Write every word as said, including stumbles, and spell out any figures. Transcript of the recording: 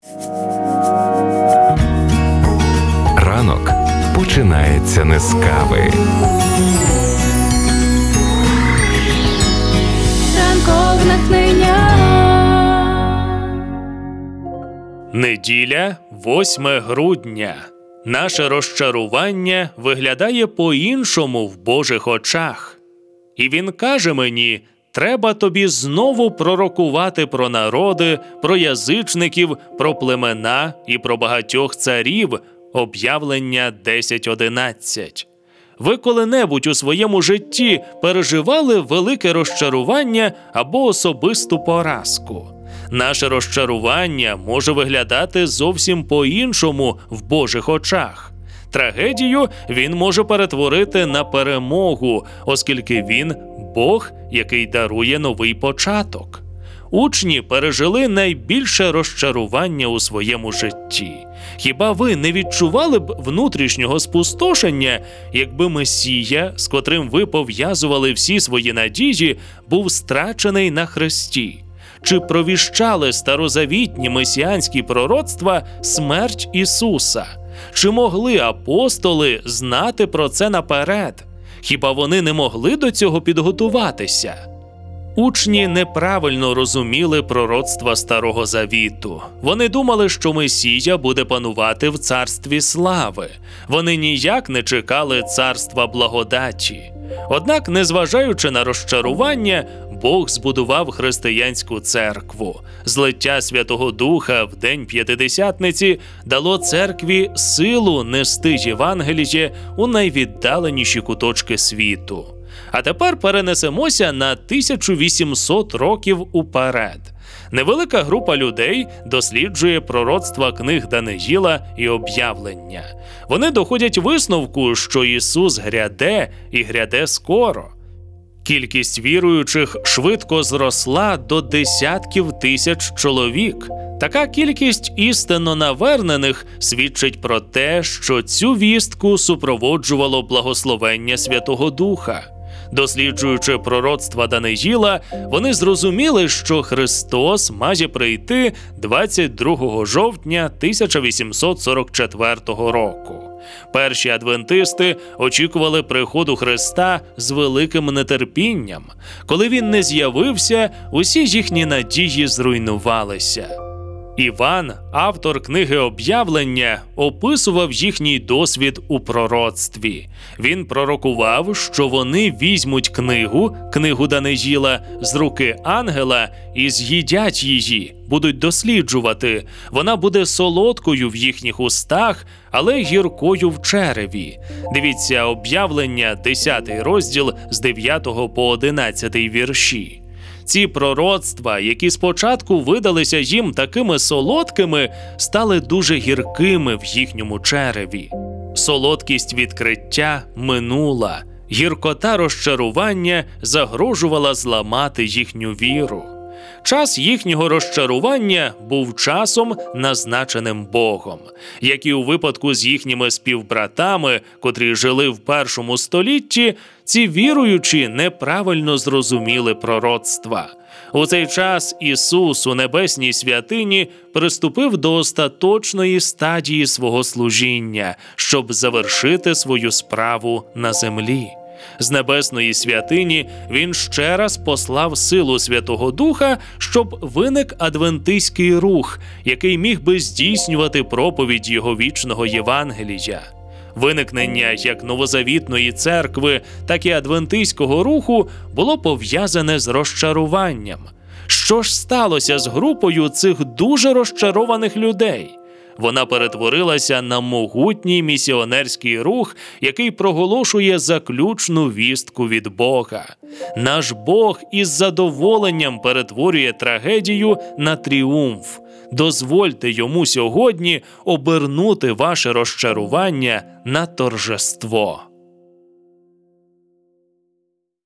Ранок починається не з кави. Ранкове натхнення. Неділя, восьме грудня. Наше розчарування виглядає по-іншому в Божих очах. І Він каже мені: треба тобі знову пророкувати про народи, про язичників, про племена і про багатьох царів. Об'явлення десять одинадцять. Ви коли-небудь у своєму житті переживали велике розчарування або особисту поразку? Наше розчарування може виглядати зовсім по-іншому в Божих очах. Трагедію він може перетворити на перемогу, оскільки він – Бог, який дарує новий початок. Учні пережили найбільше розчарування у своєму житті. Хіба ви не відчували б внутрішнього спустошення, якби Месія, з котрим ви пов'язували всі свої надії, був страчений на хресті? Чи провіщали старозавітні месіанські пророцтва смерть Ісуса? Чи могли апостоли знати про це наперед? Хіба вони не могли до цього підготуватися? Учні неправильно розуміли пророцтва Старого Завіту. Вони думали, що Месія буде панувати в царстві слави. Вони ніяк не чекали царства благодаті. Однак, незважаючи на розчарування, Бог збудував християнську церкву. Злиття Святого Духа в День П'ятидесятниці дало церкві силу нести Євангеліє у найвіддаленіші куточки світу. А тепер перенесемося на тисячу вісімсот років уперед. Невелика група людей досліджує пророцтва книг Даниїла і Об'явлення. Вони доходять висновку, що Ісус гряде і гряде скоро. Кількість віруючих швидко зросла до десятків тисяч чоловік. Така кількість істинно навернених свідчить про те, що цю вістку супроводжувало благословення Святого Духа. Досліджуючи пророцтва Даниїла, вони зрозуміли, що Христос має прийти двадцять другого жовтня тисяча вісімсот сорок четвертого року. Перші адвентисти очікували приходу Христа з великим нетерпінням. Коли Він не з'явився, усі їхні надії зруйнувалися. Іван, автор книги Об'явлення, описував їхній досвід у пророцтві. Він пророкував, що вони візьмуть книгу, книгу Даниїла, з руки ангела і з'їдять її, будуть досліджувати. Вона буде солодкою в їхніх устах, але гіркою в череві. Дивіться Об'явлення, десятий розділ з дев'ятого по одинадцятий вірші. Ці пророцтва, які спочатку видалися їм такими солодкими, стали дуже гіркими в їхньому череві. Солодкість відкриття минула, гіркота розчарування загрожувала зламати їхню віру. Час їхнього розчарування був часом, назначеним Богом. Як і у випадку з їхніми співбратами, котрі жили в першому столітті, ці віруючі неправильно зрозуміли пророцтва. У цей час Ісус у небесній святині приступив до остаточної стадії свого служіння, щоб завершити свою справу на землі. З небесної святині Він ще раз послав силу Святого Духа, щоб виник адвентистський рух, який міг би здійснювати проповідь Його вічного Євангелія. Виникнення як новозавітної церкви, так і адвентистського руху було пов'язане з розчаруванням. Що ж сталося з групою цих дуже розчарованих людей? Вона перетворилася на могутній місіонерський рух, який проголошує заключну вістку від Бога. Наш Бог із задоволенням перетворює трагедію на тріумф. Дозвольте Йому сьогодні обернути ваше розчарування на торжество.